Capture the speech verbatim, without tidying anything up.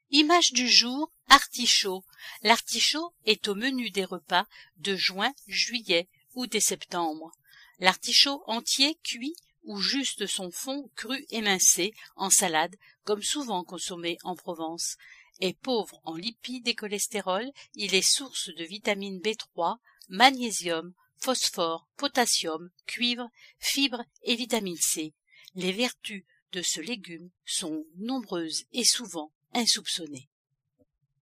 Image du jour, artichaut. L'artichaut est au menu des repas de juin, juillet, août et septembre. L'artichaut entier, cuit ou juste son fond cru émincé en salade, comme souvent consommé en Provence, est pauvre en lipides et cholestérol. Il est source de vitamine B trois, magnésium, phosphore, potassium, cuivre, fibres et vitamine C. Les vertus de ce légume sont nombreuses et souvent insoupçonnées.